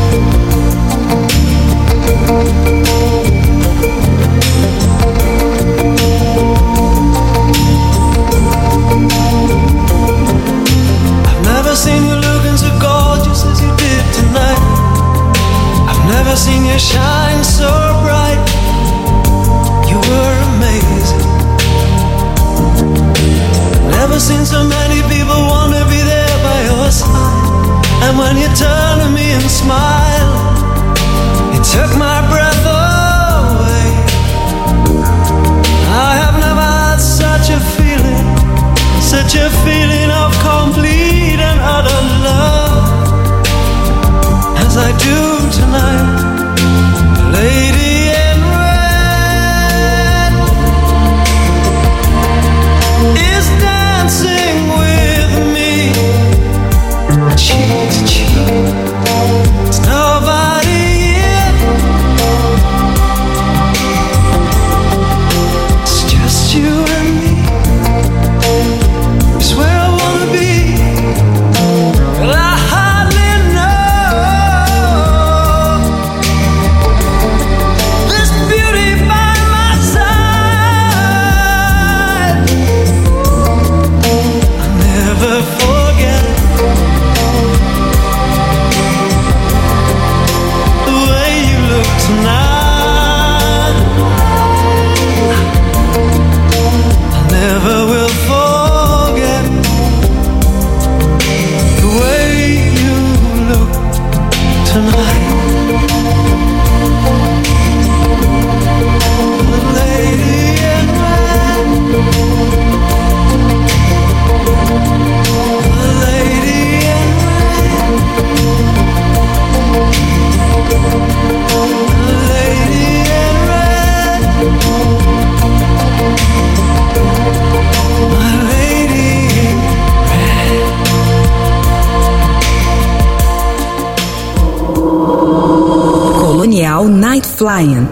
Night Flying.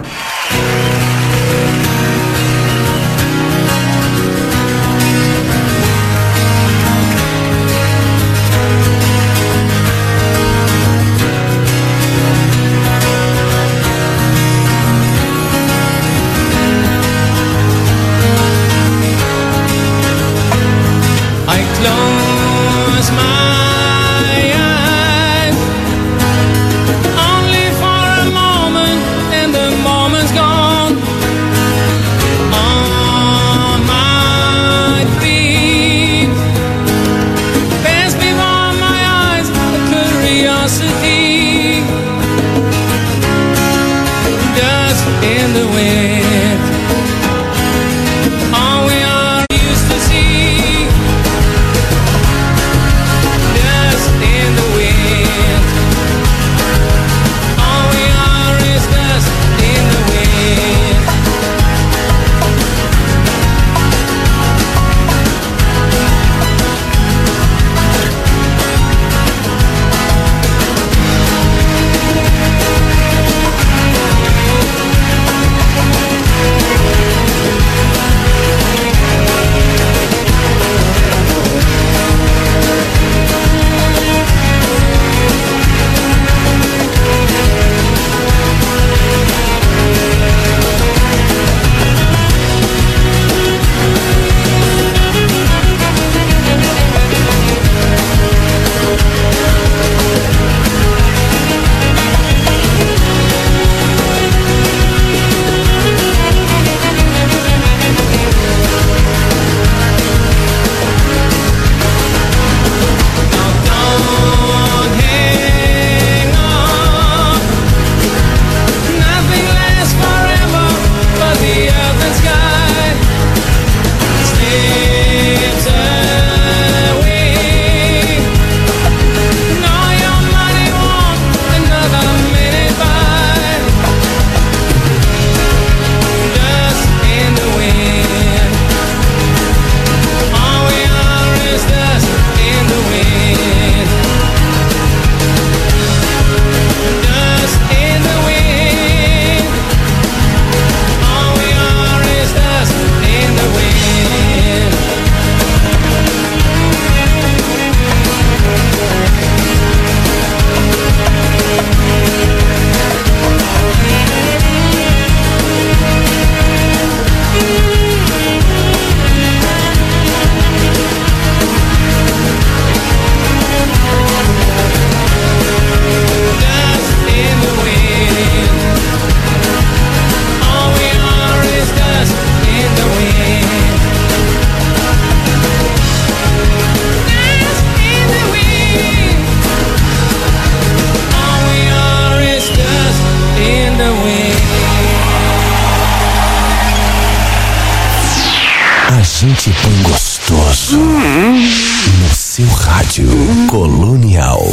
gente põe gostoso no seu rádio Colonial.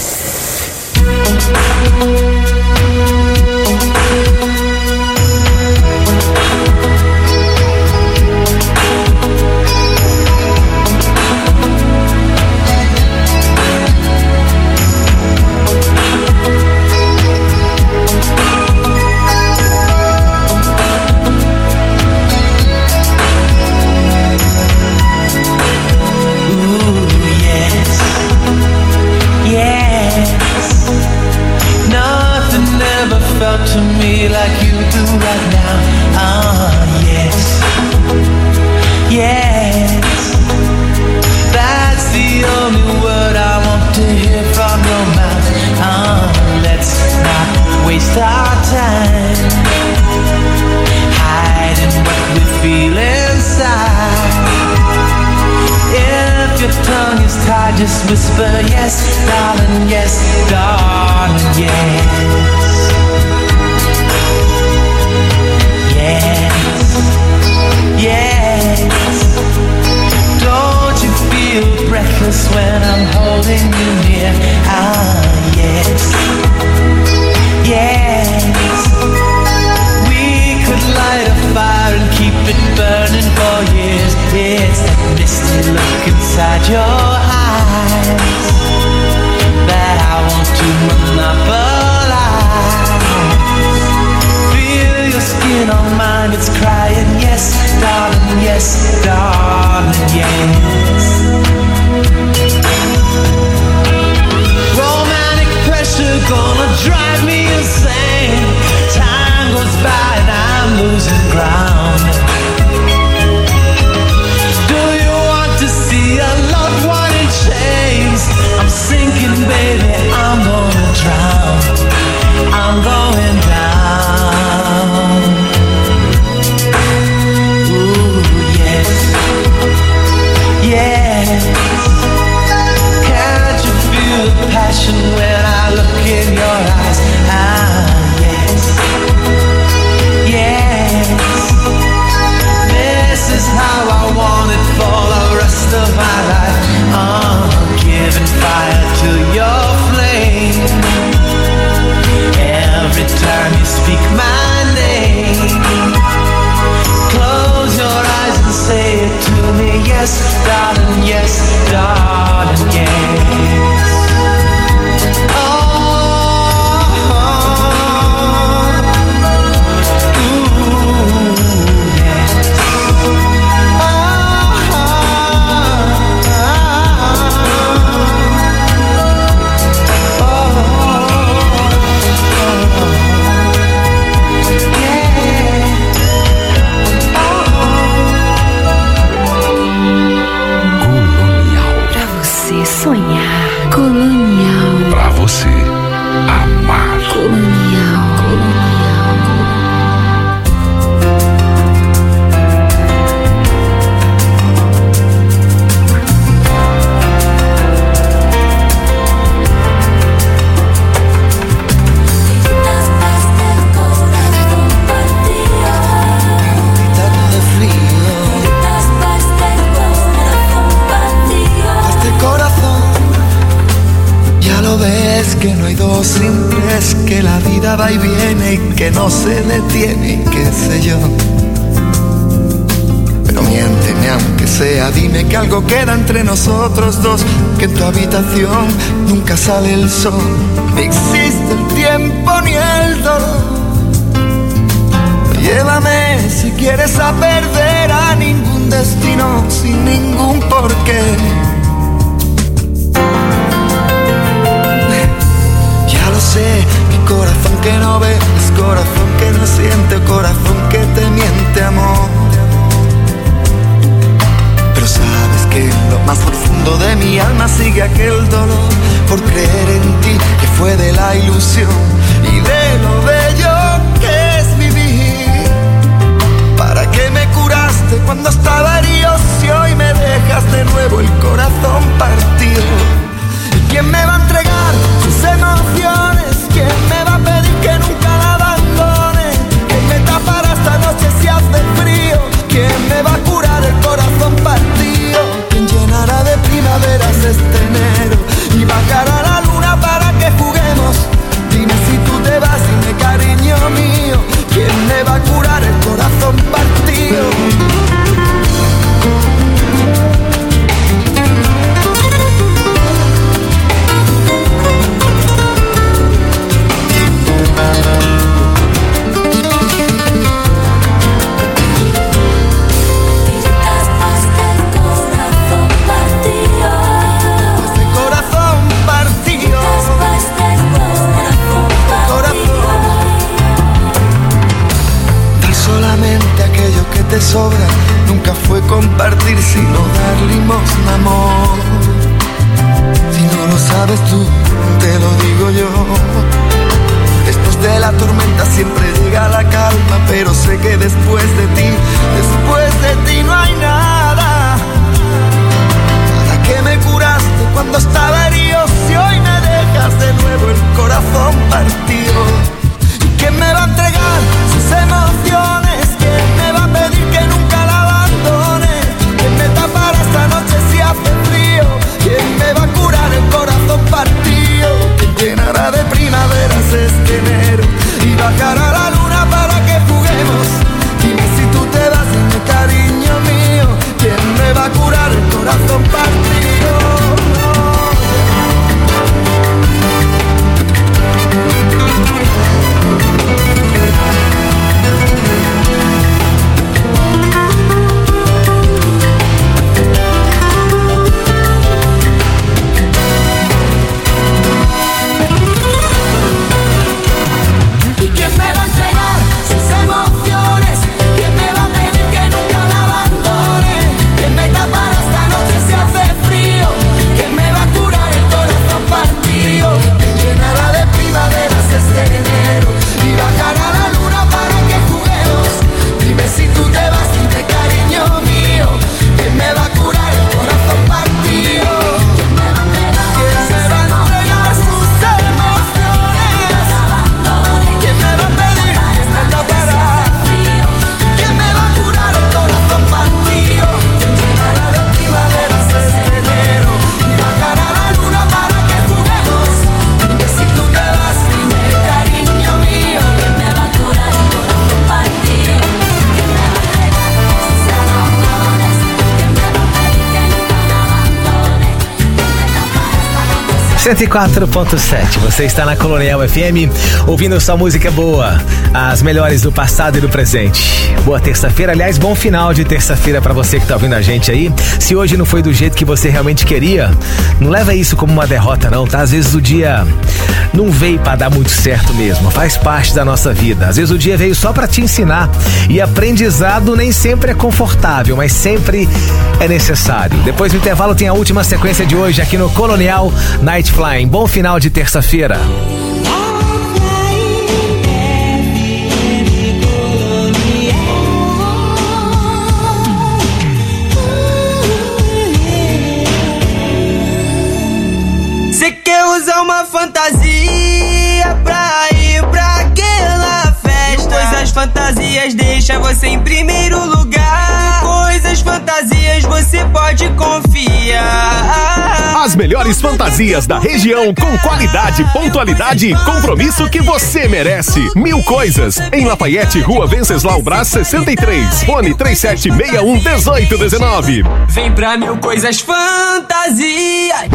To me like you do right now. Yes, yes, that's the only word I want to hear from your mouth. Let's not waste our time hiding what we feel inside. If your tongue is tied, just whisper yes, darling, yes, darling, yes. Yes, don't you feel breathless when I'm holding you near? Yes, yes, we could light a fire and keep it burning for years. It's that misty look inside your eyes that I want to monopolize. Feel your skin on mine, it's crying, yes, darling, yes, darling, yes. Romantic pressure gonna drive me insane. Time goes by and I'm losing ground. Do you want to see a loved one in chains? I'm sinking, baby, I'm gonna drown. I'm going down. Ooh, yes, yes. Can't you feel the passion when I look in your eyes? Yes, yes. This is how I want it for the rest of my life. Giving fire to your flame. Every time you speak my name, close your eyes and say it to me. Yes, darling, yes. Sonhar. Colonial. Pra você amar. Colonial. Que no hay dos sin tres, que la vida va y viene y que no se detiene, y qué sé yo. Pero miénteme aunque sea, dime que algo queda entre nosotros dos, que en tu habitación nunca sale el sol, ni existe el tiempo ni el dolor. Llévame si quieres a perder a ningún destino sin ningún porqué. Mi corazón que no ve es corazón que no siente, corazón que te miente, amor. Pero sabes que en lo más profundo de mi alma sigue aquel dolor por creer en ti, que fue de la ilusión y de lo bello que es vivir. ¿Para qué me curaste cuando estaba herido si hoy me dejas de nuevo el corazón partido? ¿Y quién me va a entregar sus emociones? ¿Quién me va a pedir que nunca la abandone? ¿Quién me tapará esta noche si hace frío? ¿Quién me va a curar el corazón sino dar limosna, amor. Si no lo sabes tú, te lo digo yo. Después de la tormenta siempre llega la calma, pero sé que después de ti no hay nada. Nada que me curaste cuando estaba herido, si hoy me dejas de nuevo el corazón partido. ¿Y quién me va a entregar sus emociones? ¿Quién me va a pedir que nunca la abandone? ¿Quién me tapará esta noche si hace frío? ¿Quién me va a curar el corazón partido? ¿Quién llenará de primaveras este enero y bajará la luna para que juguemos? Dime si tú te vas, dime cariño mío, ¿quién me va a curar el corazón partido? .7, você está na Colonial FM, ouvindo só música boa, as melhores do passado e do presente. Boa terça-feira, aliás, bom final de terça-feira pra você que tá ouvindo a gente aí. Se hoje não foi do jeito que você realmente queria, não leva isso como uma derrota não, tá? Às vezes o dia não veio pra dar muito certo mesmo, faz parte da nossa vida. Às vezes o dia veio só pra te ensinar, e aprendizado nem sempre é confortável, mas sempre é necessário. Depois do intervalo tem a última sequência de hoje aqui no Colonial Night Flying. Bom final de terça-feira. Cê quer usar uma fantasia pra ir pra aquela festa, pois as fantasias deixam você em primeiro lugar. Coisas fantasias você pode confiar. As melhores fantasias da região, com qualidade, pontualidade e compromisso que você merece. 1000 Coisas, em Lafayette, Rua Venceslau Braz 63, fone 3761-1819. Vem pra 1000 Coisas Fantasias.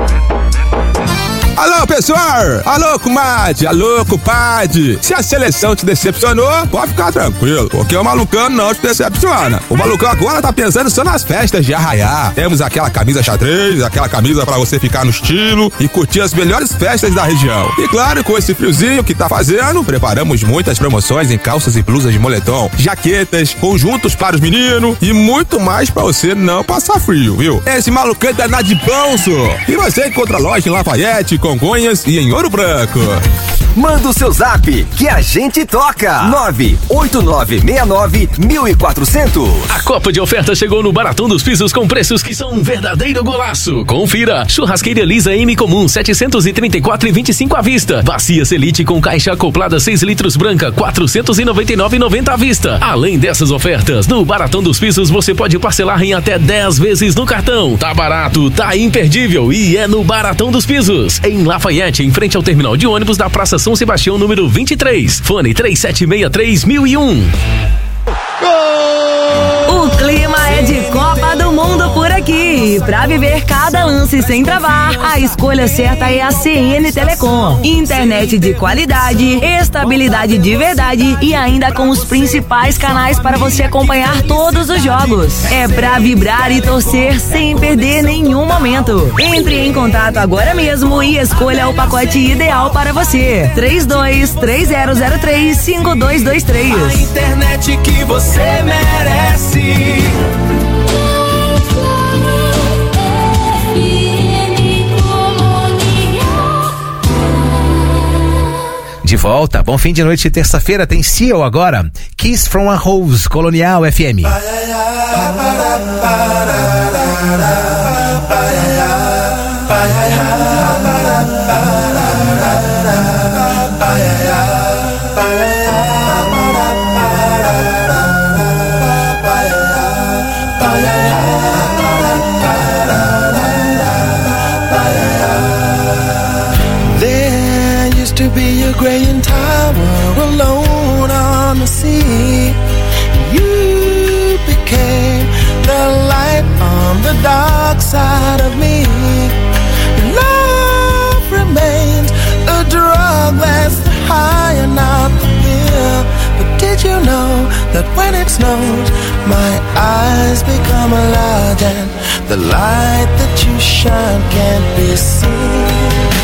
Alô, pessoal! Alô, comadre! Alô, compadre! Se a seleção te decepcionou, pode ficar tranquilo, porque o Malucão não te decepciona. O Malucão agora tá pensando só nas festas de arraiá. Temos aquela camisa xadrez, aquela camisa pra você ficar no estilo e curtir as melhores festas da região. E claro, com esse friozinho que tá fazendo, preparamos muitas promoções em calças e blusas de moletom, jaquetas, conjuntos para os meninos e muito mais pra você não passar frio, viu? Esse Malucão é danado de bolso. E você encontra loja em Lafayette, Congonhas e em Ouro Branco. Manda o seu zap que a gente toca. 98969-1400. A Copa de Oferta chegou no Baratão dos Pisos com preços que são um verdadeiro golaço. Confira. Churrasqueira Elisa M Comum 734,25 à vista. Bacia Selite com caixa acoplada 6 litros branca 499,90 à vista. Além dessas ofertas, no Baratão dos Pisos você pode parcelar em até 10 vezes no cartão. Tá barato, tá imperdível e é no Baratão dos Pisos. Em Lafayette, em frente ao terminal de ônibus da Praça São Sebastião, número 23. Fone 3763-1001. O clima é de Copa do Mundo por aqui. Pra viver cada lance sem travar, a escolha certa é a CN Telecom. Internet de qualidade, estabilidade de verdade e ainda com os principais canais para você acompanhar todos os jogos. É pra vibrar e torcer sem perder nenhum momento. Entre em contato agora mesmo e escolha o pacote ideal para você. 323003-5223. A internet que você merece. De volta, bom fim de noite de terça-feira, tem Seal agora, Kiss from a Rose, Colonial FM. To be a graying tower alone on the sea. You became the light on the dark side of me. Love remains a drug that's the high and not the pill. But did you know that when it snows, my eyes become large and the light that you shine can't be seen?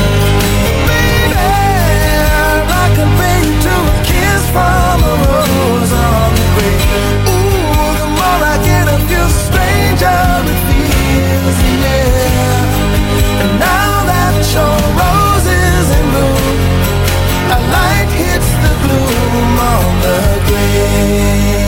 From a rose on the grave. Ooh, the more I get of you, the stranger it feels, yeah. And now that your rose is in bloom, a light hits the gloom on the grave.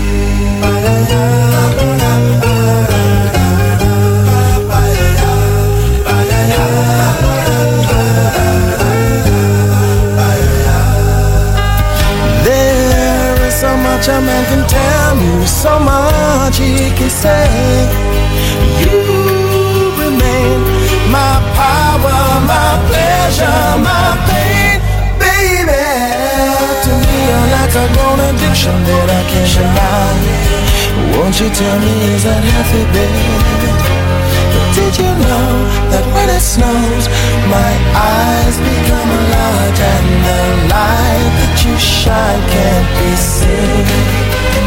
A man can tell me so much he can say. You remain my power, my pleasure, my pain, baby. To me you're like a grown addiction that I can't deny. Won't you tell me, is that healthy, baby? But did you know that when it snows, my eyes become large and the light that you shine can't be seen?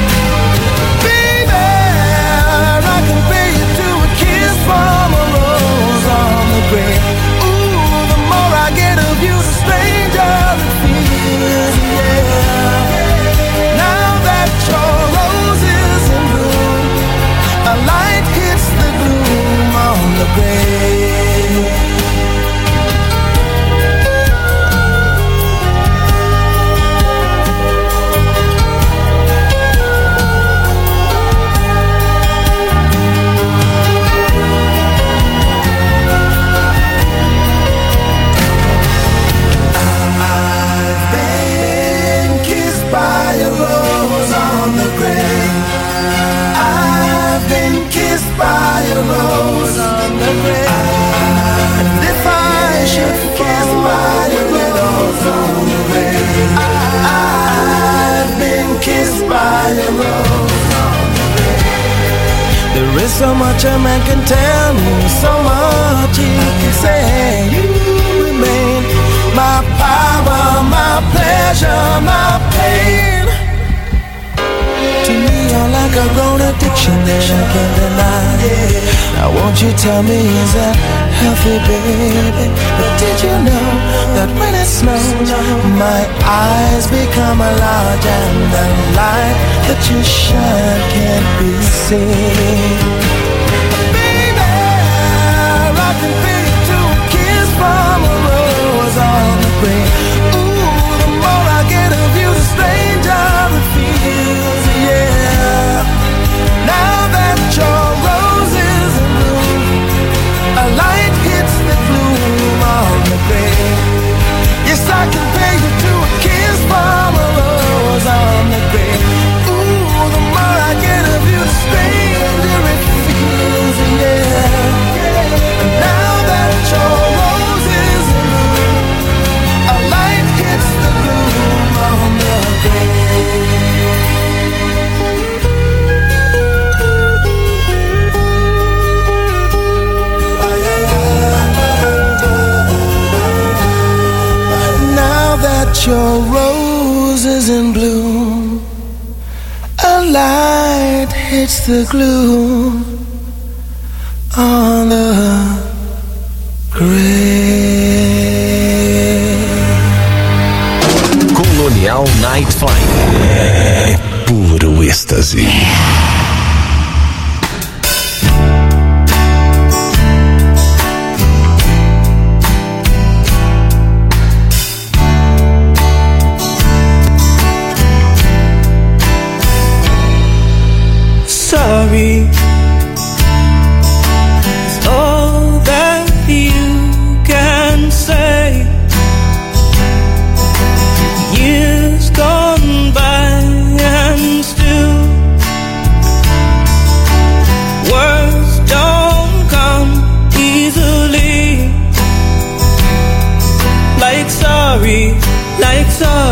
Baby, I compare you to a kiss from a rose on the grave. Ooh, the more I get of you, the stranger it feels, yeah. Now that your rose is in bloom, a light hits the gloom on the grave. By a rose on the grave. And if I should kiss by a rose on the grave, I've been kissed by a rose on the grave. There is so much a man can tell me, so much he can say. You remain my power, my pleasure, my pain. To me you're like a grown addiction that I can't deny. Now won't you tell me, is that healthy, baby? But did you know that when it snows, my eyes become large and the light that you shine can't be seen? Baby, I can feel you to a kiss from a rose on the grave. Ooh, the more I get of you, the stranger it feels, yeah. Now that your rose is in bloom, a light hits the gloom on the grave. Yes, I can pay you to a kiss from a rose on the grave. Ooh, the more I get of you, the stranger it feels, yeah. And now that your rose is in bloom, a light hits the gloom on the grave. Your rose is in bloom, a light hits the gloom on the grave. Colonial Night Flying é puro êxtase.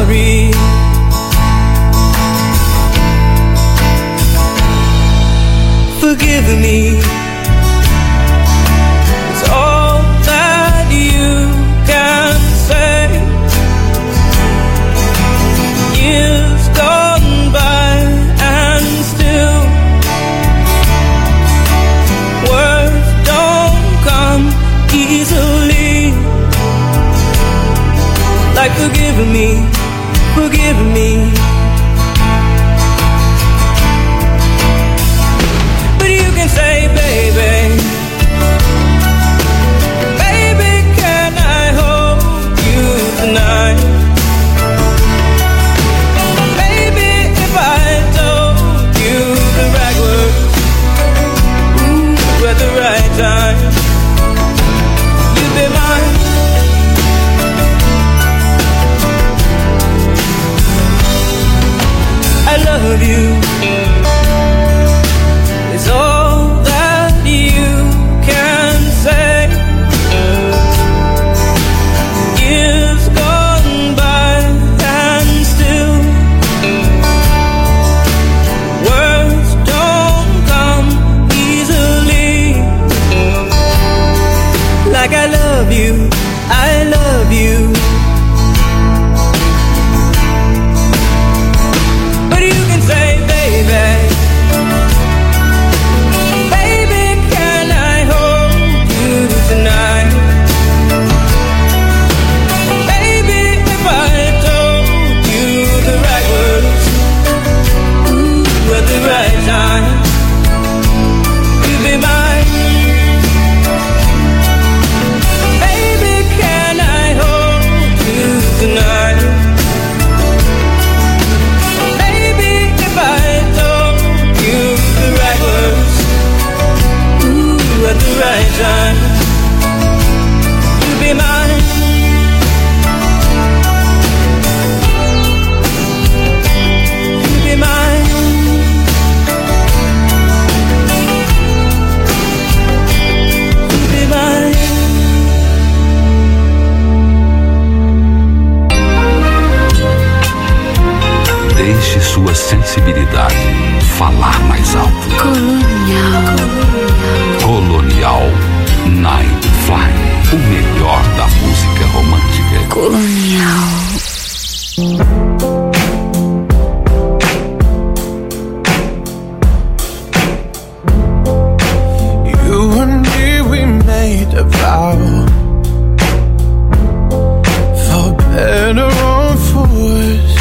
sorry. Forgive me. It's all that you can say. Years gone by and still words don't come easily. Like forgive me, forgive me. But you can say, baby, baby, can I hold you tonight? Baby, if I told you the right words, ooh, at the right time, you'd be mine. I love you. It's all that you can say. Years gone by and still words don't come easily. Like I love you, I love you. But you can say, baby, baby, can I hold you tonight? Baby, if I told you the right words, ooh, at the right time, you'd be mine. Baby, can I hold you tonight? Baby, if I told you the right words, ooh, at the right time, you'd be mine. You'd be mine. You'd be mine. Deixe sua sensibilidade falar mais alto. Colonial. Colonial Night Fly, o melhor da música romântica. Colonial. You and me, we made a vow, for better or for worse.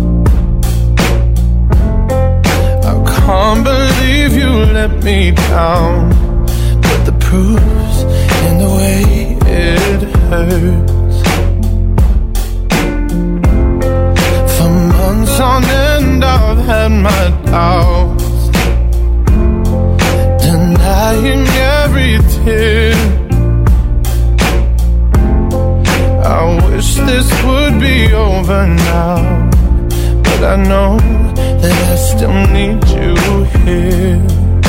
I can't believe you let me down, but the proof's in the way it hurts. For months on end I've had my doubts, denying every tear. I wish this would be over now, but I know that I still need you here.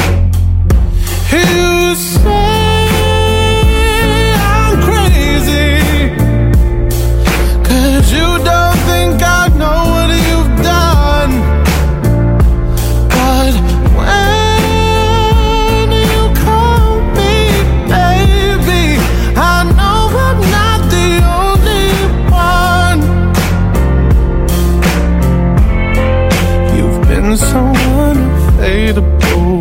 You say I'm crazy, 'cause you don't think I know what you've done. But when you call me baby, I know I'm not the only one. You've been so unfadable.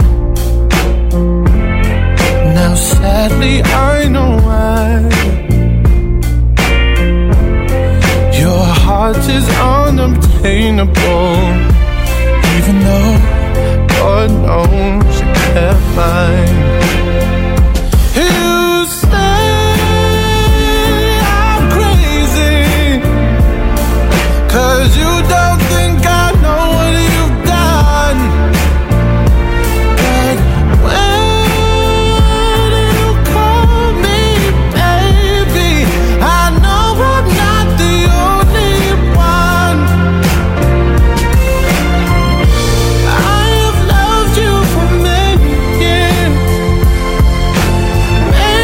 Now sadly I know why. Your heart is unobtainable, even though God knows you kept mine. You say I'm crazy, 'cause you don't think I know what you've done. But when you call me baby, I know I'm not the only one. I have loved you for many years,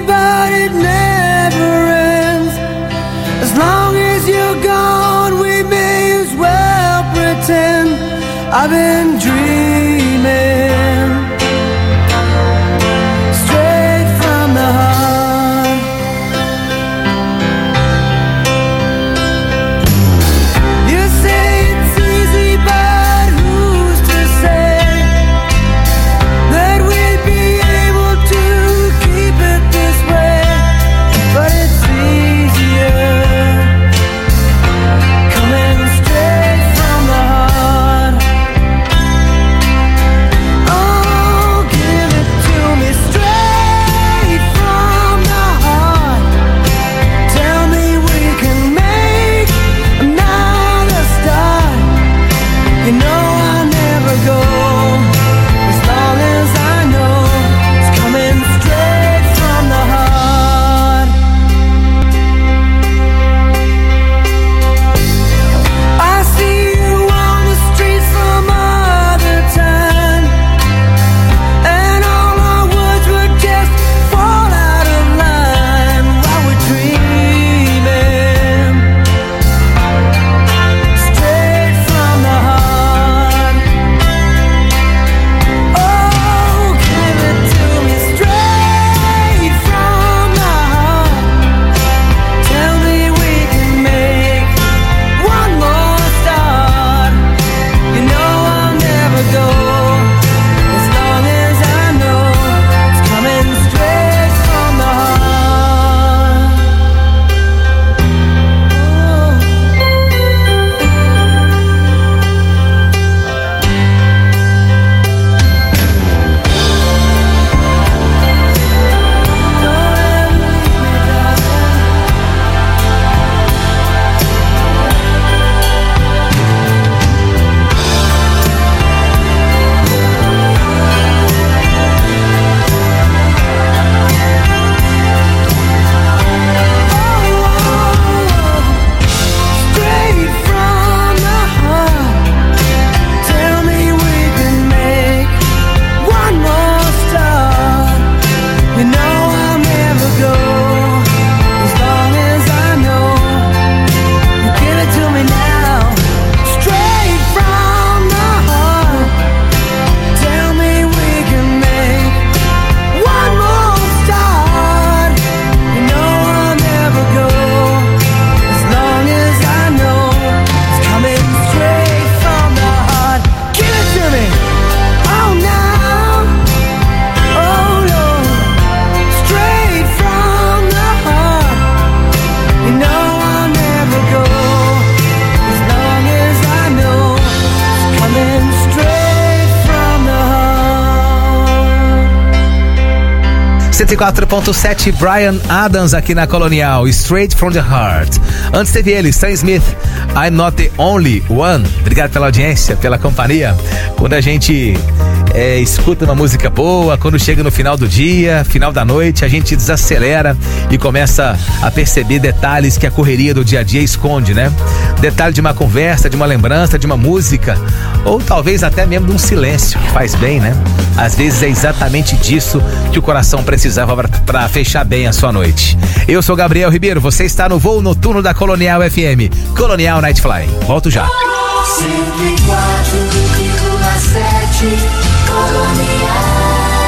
but it never ends. As long as you're gone, we may as well pretend I've been dreaming straight from the heart. You say it's easy, but who's to say that we'd be able to keep it this way? But it's easier coming straight from the heart. Oh, give it to me straight from the heart. Tell me we can make another start. You know I'll never go as long as I know it's coming straight from the heart. I see you on the street some other time, and all our words would just fall out of line while we're dreaming straight from the heart. Oh, give it to me straight from the heart. Tell me we can make one more start. You know I'll never go as long as I know it's coming straight from the heart. Straight from the heart. Tell me we can make one more start. You know I'll never go as long as I know you give it to me now. Straight from the heart. Tell me we can make one more start. You know I'll never go as long as I know it's coming straight from the heart. Give it to me. Oh, now. Oh, Lord. Straight from the heart. You know I'll never go as long as I know it's coming straight from the heart. 104.7 Bryan Adams aqui na Colonial, Straight from the Heart. Antes teve ele, Sam Smith, I'm Not the Only One. Obrigado pela audiência, pela companhia. Quando a gente escuta uma música boa, quando chega no final do dia, final da noite, a gente desacelera e começa a perceber detalhes que a correria do dia a dia esconde, né? Detalhe de uma conversa, de uma lembrança, de uma música, ou talvez até mesmo de um silêncio, que faz bem, né? Às vezes é exatamente disso que o coração precisava para fechar bem a sua noite. Eu sou Gabriel Ribeiro, você está no voo noturno da Colonial FM, Colonial Night Fly. Volto já. 104,7 Colonial.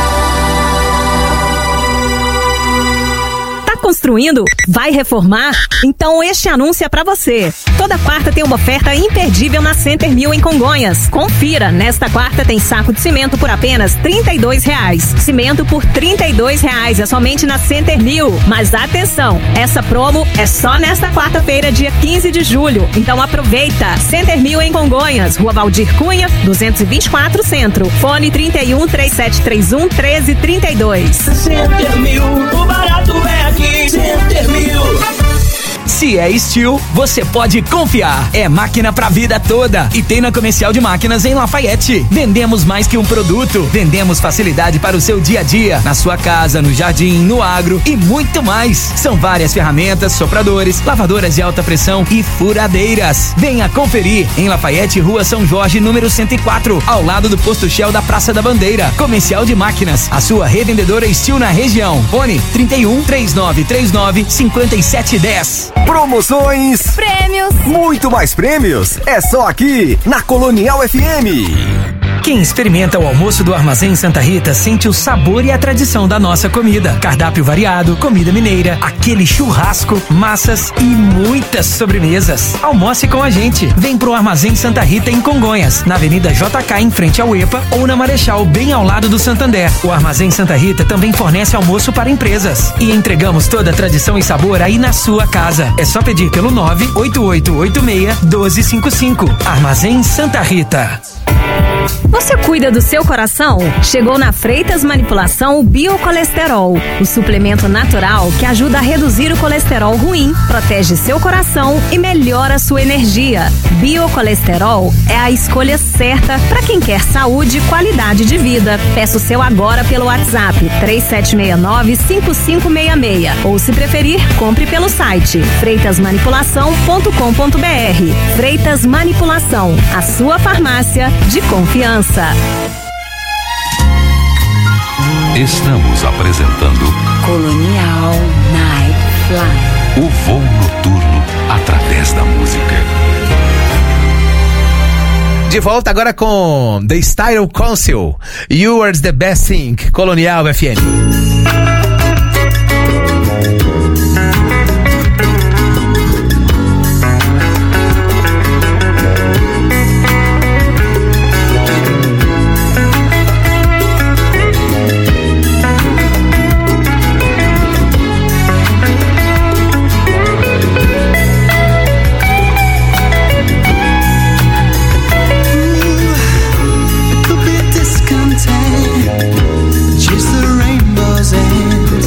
Construindo? Vai reformar? Então este anúncio é pra você. Toda quarta tem uma oferta imperdível na Center Mill em Congonhas. Confira, nesta quarta tem saco de cimento por apenas R$32. Cimento por R$32 é somente na Center Mill. Mas atenção, essa promo é só nesta quarta-feira, dia 15 de julho. Então aproveita. Center Mill em Congonhas, Rua Valdir Cunha, 224 Centro. Fone 31 3731 1332. Center Mill, o barato é aqui. Center Mill. Se é Steel, você pode confiar. É máquina pra vida toda. E tem na Comercial de Máquinas em Lafayette. Vendemos mais que um produto. Vendemos facilidade para o seu dia a dia. Na sua casa, no jardim, no agro e muito mais. São várias ferramentas, sopradores, lavadoras de alta pressão e furadeiras. Venha conferir em Lafayette, Rua São Jorge, número 104, ao lado do posto Shell da Praça da Bandeira. Comercial de Máquinas, a sua revendedora Steel na região. Fone 31 3939 5710. Promoções, prêmios, muito mais prêmios. É só aqui na Colonial FM. Quem experimenta o almoço do Armazém Santa Rita sente o sabor e a tradição da nossa comida. Cardápio variado, comida mineira, aquele churrasco, massas e muitas sobremesas. Almoce com a gente. Vem pro Armazém Santa Rita em Congonhas, na Avenida JK em frente ao EPA ou na Marechal, bem ao lado do Santander. O Armazém Santa Rita também fornece almoço para empresas. E entregamos toda a tradição e sabor aí na sua casa. É só pedir pelo 98886-1255. Armazém Santa Rita. Você cuida do seu coração? Chegou na Freitas Manipulação o Biocolesterol, o suplemento natural que ajuda a reduzir o colesterol ruim, protege seu coração e melhora sua energia. Biocolesterol é a escolha certa para quem quer saúde e qualidade de vida. Peça o seu agora pelo WhatsApp 3769-5566 ou, se preferir, compre pelo site freitasmanipulação.com.br. Freitas Manipulação, a sua farmácia de confiança. Estamos apresentando Colonial Night Fly. o voo noturno através da música. De volta agora com The Style Council, You Are the Best Thing, Colonial FM. Chase the rainbows and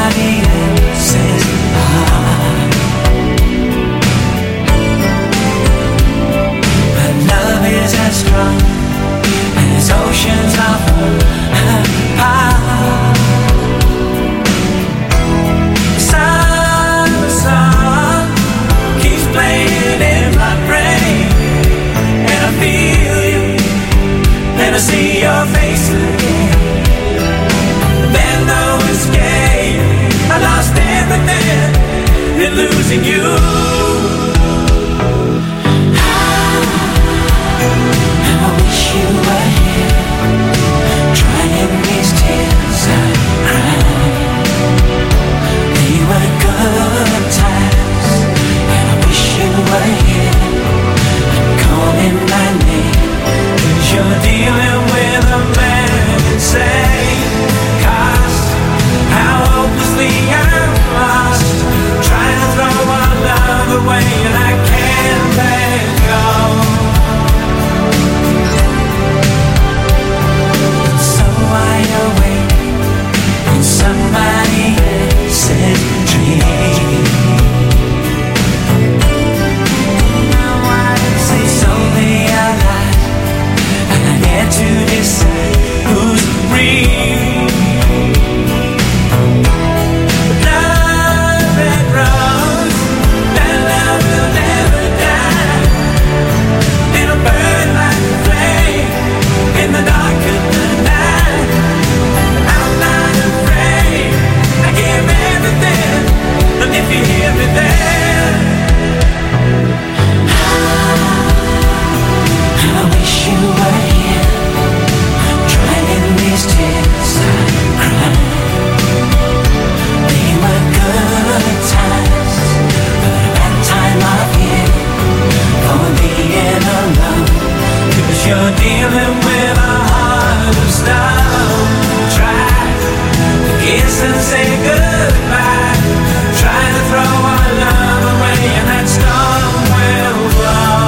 somebody else's heart. But love is as strong as oceans are apart. The sun keeps playing in my brain, and I feel you, and I see your face again. Then no escape, I lost everything in losing you. And I wish you were here, drying these tears I cried. They were good times, and I wish you were here and calling my name. 'Cause you're dealing with a man insane. Cost how hopelessly I'm lost, trying to throw our love away, and I can't let go. So I awake in somebody else's dream. It's only a lie, and I get to decide who's real. Love that grows, that love will never die. It'll burn like a flame in the dark of the night. I'm not afraid, I give everything, and if you hear me there, I wish you were here, drying these tears I cried. They were good times, but a bad time of year for being alone. 'Cause you're dealing with a heart of stone. Try to kiss and say goodbye, try to throw our love away, and that storm will blow.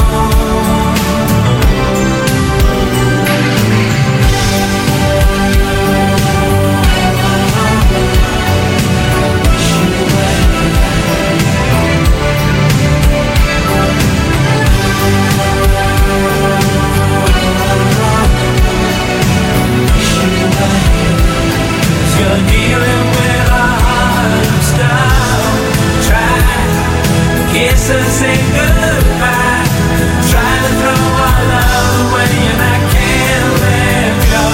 You're dealing with a heart of stone. Try to kiss and say goodbye, try to throw our love away, and I can't let go.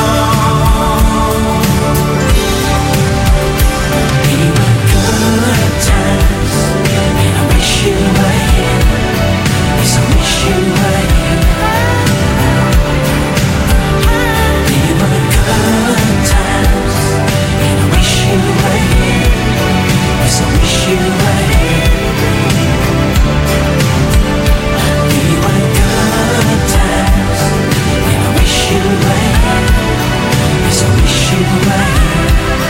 They were good times, and I wish you were here. Yes, I wish you were here. They were good times, and I wish you were here. Yes, I wish you were here. They were good times, and I wish you were here. Yes, I wish you were here.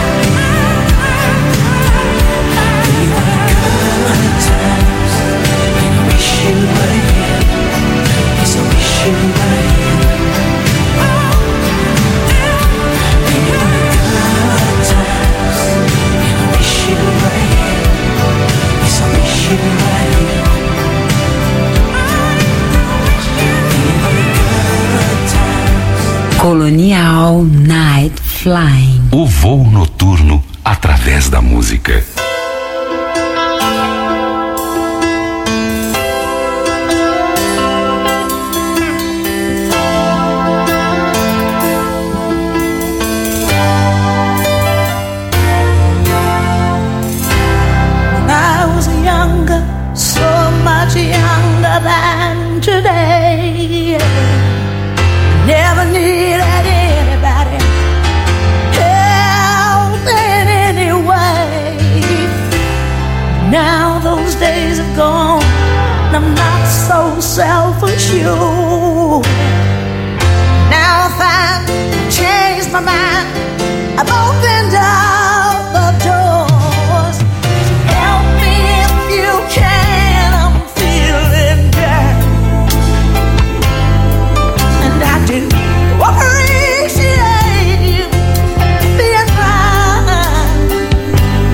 They were good times, and I wish you were here. Yes, I wish you were here. They were good times, and I wish you were here. Yes, I wish you were here. They were good times. Colonial Night Flying. O voo noturno através da música. When I was younger, so much younger than today, never needed anybody help in any way. Now those days have gone, and I'm not so self-assured. Now if I've changed my mind, I've opened up the doors. Help me if you can, I'm feeling down, and I do appreciate you being mine.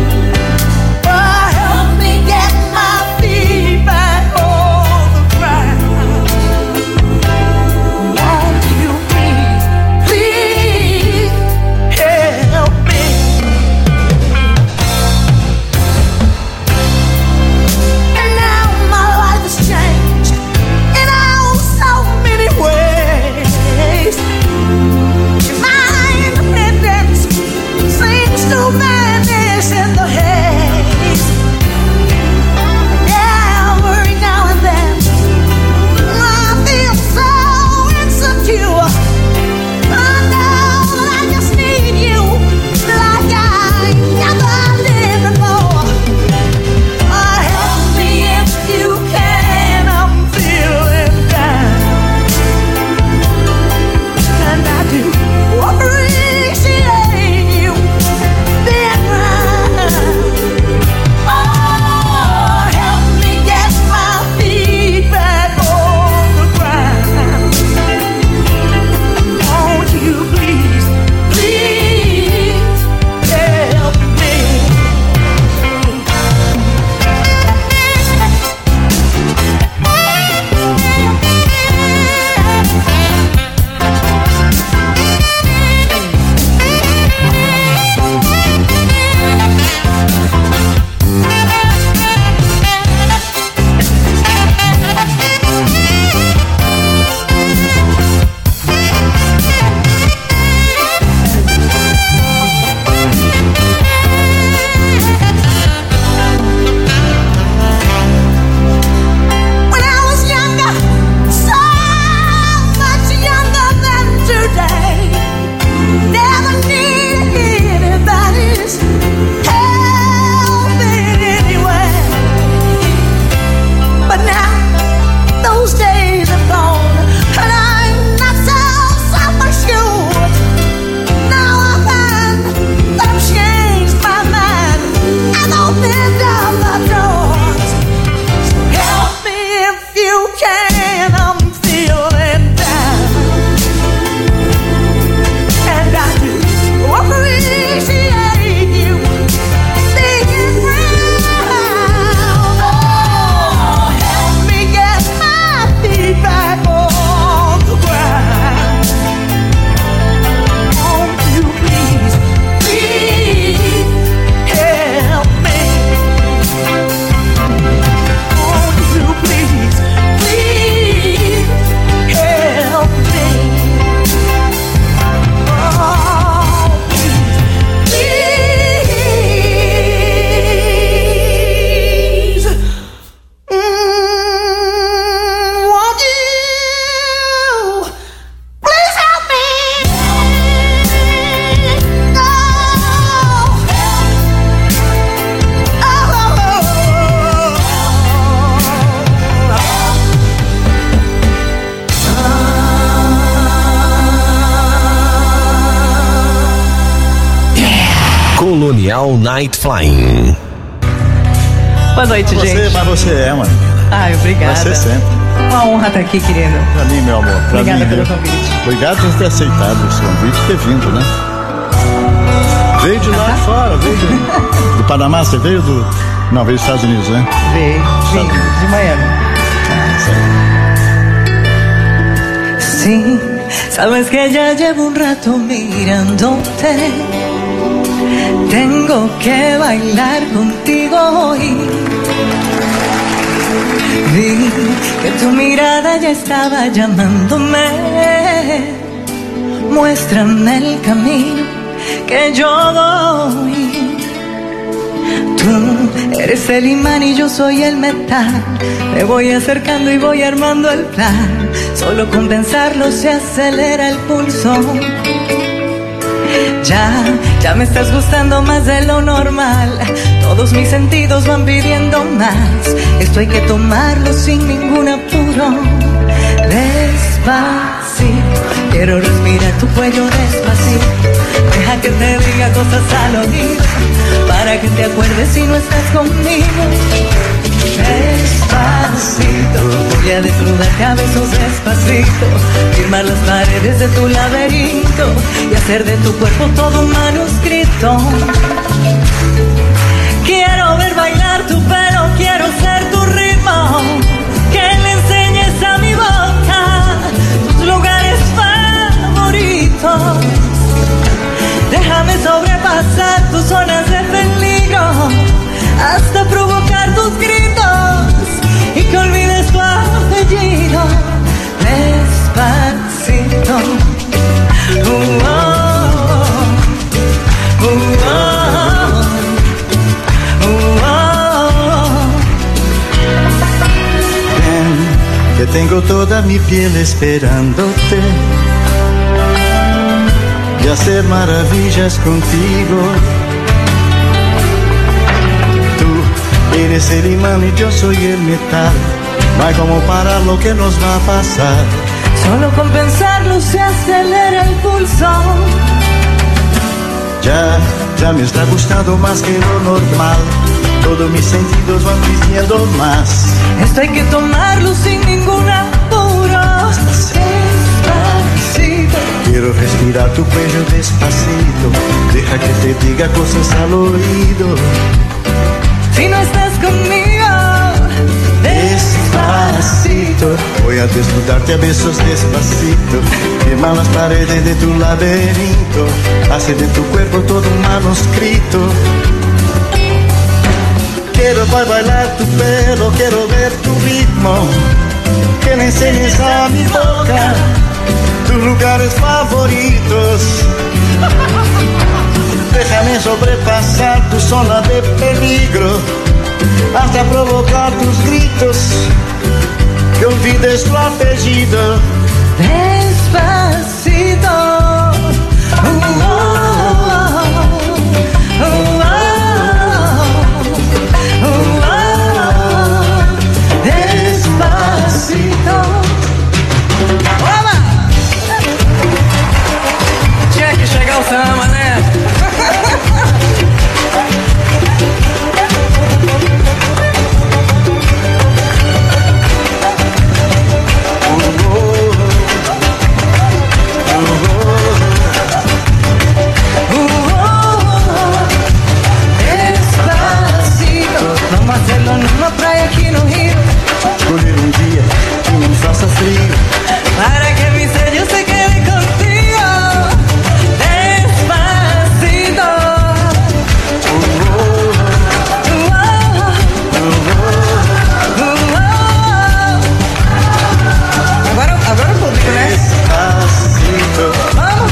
Colonial Night Flying. Boa noite, gente. Mas você é, mano. Ai, obrigada. Você sempre. Uma honra estar aqui, querido. Pra mim, meu amor. Pra Obrigada mim, pelo convite. Obrigado por ter aceitado esse convite e ter vindo, né? Veio de lá de fora, veio do Panamá, você veio do... Não, veio dos Estados Unidos, né? Vim de Miami. Sí, sabes que ya llevo un rato mirándote. Tengo que bailar contigo hoy. Vi que tu mirada ya estaba llamándome. Muéstrame el camino que yo voy. Tú eres el imán y yo soy el metal. Me voy acercando y voy armando el plan. Solo con pensarlo se acelera el pulso. Ya me estás gustando más de lo normal. Todos mis sentidos van pidiendo más. Esto hay que tomarlo sin ningún apuro. Despacito, quiero respirar tu cuello despacito. Deja que te diga cosas al oído, para que te acuerdes si no estás conmigo. Despacito, voy a desnudarte a besos despacito, firmar las paredes de tu laberinto y hacer de tu cuerpo todo un manuscrito. Quiero ver bailar tu pelo, quiero ser tu ritmo, que le enseñes a mi boca tus lugares favoritos. Déjame sobrepasar tus zonas de peligro, hasta provocar tus gritos y que olvides tu apellido. Despacito. Ven, que tengo toda mi piel esperándote y hacer maravillas contigo. Tú eres el imán y yo soy el metal. No hay como parar lo que nos va a pasar. Solo con pensarlo se acelera el pulso. Ya me está gustando más que lo normal. Todos mis sentidos van pidiendo más. Esto hay que tomarlo sin ningún apuro. Despacito, quiero respirar tu cuello despacito. Deja que te diga cosas al oído. Si no estás conmigo, despacito, voy a desnudarte a besos despacito. Firmar las paredes de tu laberinto, hacer de tu cuerpo todo un manuscrito. Quiero bailar tu pelo, quiero ver tu ritmo, que me enseñes a mi boca tus lugares favoritos. Déjame sobrepasar tu zona de peligro, hasta provocar tus gritos, que olvides tu apellido. Despacito. Despacito. Tinha que chegar o samba, né? Vamos hacerlo numa praia aqui no Rio. Escolher dia que não faça frio, para que mi sello se quede contigo. Despacito. Agora o público, né? Despacito. Vamos.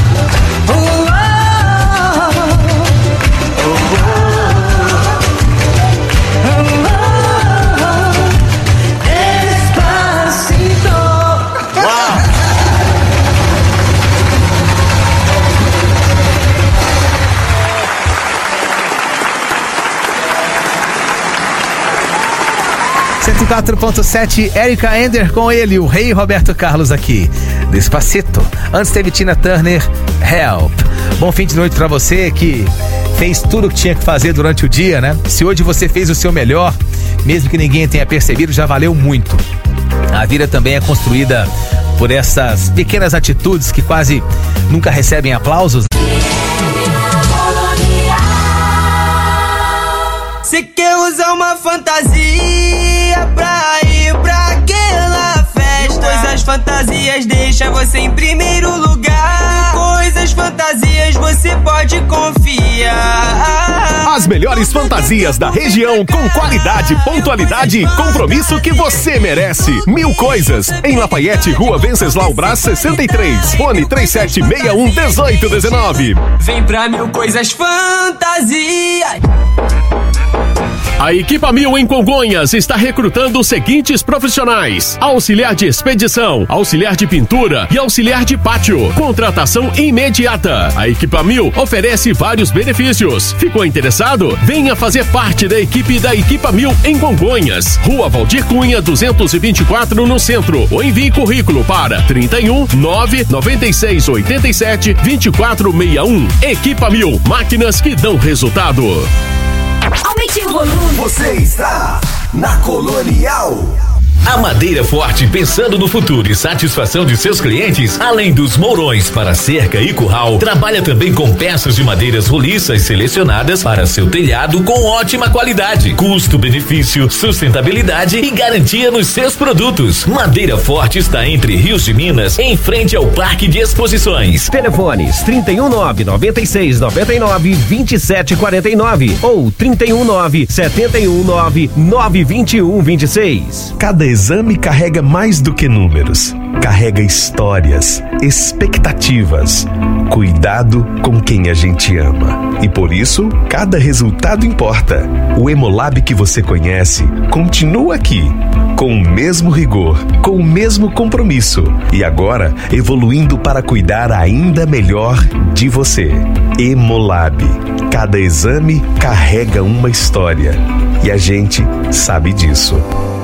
Cento 4.7, Erika Ender com ele, o rei Roberto Carlos aqui. Despacito. Antes teve Tina Turner, Help. Bom fim de noite pra você que fez tudo o que tinha que fazer durante o dia, né? Se hoje você fez o seu melhor, mesmo que ninguém tenha percebido, já valeu muito. A vida também é construída por essas pequenas atitudes que quase nunca recebem aplausos. Você quer usar uma fantasia pra ir pra aquela festa? Coisas fantasias deixa você em primeiro lugar. Coisas fantasias você pode confiar. As melhores fantasias da região com qualidade, pontualidade e compromisso que você merece. 1000 Coisas, em Lafayette, Rua Venceslau Braz 63. Fone 3761-1819. Vem pra 1000 Coisas Fantasias. A Equipa 1000 em Congonhas está recrutando os seguintes profissionais: auxiliar de expedição, auxiliar de pintura e auxiliar de pátio. Contratação imediata. A Equipa 1000 oferece vários benefícios. Ficou interessado? Venha fazer parte da equipe da Equipa 1000 em Congonhas. Rua Valdir Cunha 224 no centro. Ou envie currículo para 31 996 87 2461. Equipa 1000, máquinas que dão resultado. Aumente o volume. Você está na Colonial. A Madeira Forte, pensando no futuro e satisfação de seus clientes, além dos mourões para cerca e curral, trabalha também com peças de madeiras roliças selecionadas para seu telhado com ótima qualidade, custo-benefício, sustentabilidade e garantia nos seus produtos. Madeira Forte está entre Rios de Minas, em frente ao Parque de Exposições. Telefones 319-9699-2749 ou 319-719-92126. Cada exame carrega mais do que números. Carrega histórias, expectativas, cuidado com quem a gente ama. E por isso, cada resultado importa. O Hemolab que você conhece continua aqui, com o mesmo rigor, com o mesmo compromisso. E agora, evoluindo para cuidar ainda melhor de você. Hemolab. Cada exame carrega uma história. E a gente sabe disso.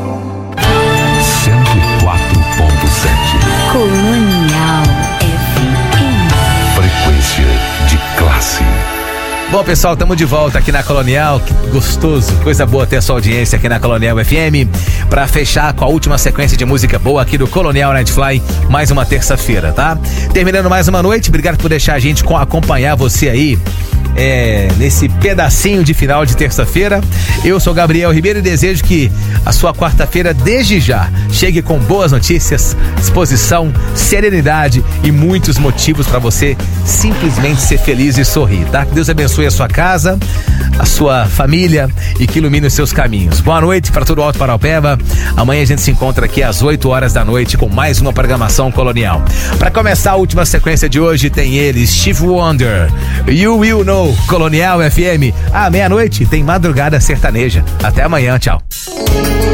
104.7 Colonial FM. Frequência de classe. Bom, pessoal, estamos de volta aqui na Colonial. Que gostoso, coisa boa ter a sua audiência aqui na Colonial FM. Para fechar com a última sequência de música boa aqui do Colonial Nightfly, mais uma terça-feira, tá? Terminando mais uma noite, obrigado por deixar a gente acompanhar você aí nesse pedacinho de final de terça-feira. Eu sou Gabriel Ribeiro e desejo que a sua quarta-feira, desde já, chegue com boas notícias, disposição, serenidade e muitos motivos para você simplesmente ser feliz e sorrir, tá? Que Deus abençoe a sua casa, a sua família e que ilumine os seus caminhos. Boa noite para todo o Alto Paraupeba. Amanhã a gente se encontra aqui às 8 horas da noite com mais uma programação colonial. Para começar a última sequência de hoje, tem ele, Steve Wonder, You Will Know. Colonial FM, à meia-noite tem Madrugada Sertaneja. Até amanhã, tchau.